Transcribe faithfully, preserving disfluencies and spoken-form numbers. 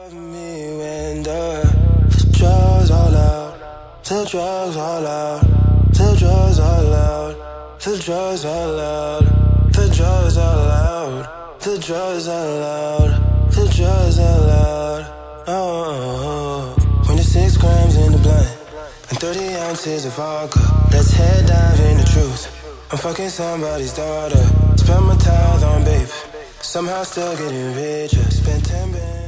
Love me when the drugs all out, the drugs all out, the drugs all out, the drugs all out, the drugs all out, the drugs all out, the drugs all out. Oh, twenty-six grams in the blunt and thirty ounces of vodka. Let's head dive in the truth. I'm fucking somebody's daughter. Spend my tithe on babe. Somehow still getting richer. Spent ten bands.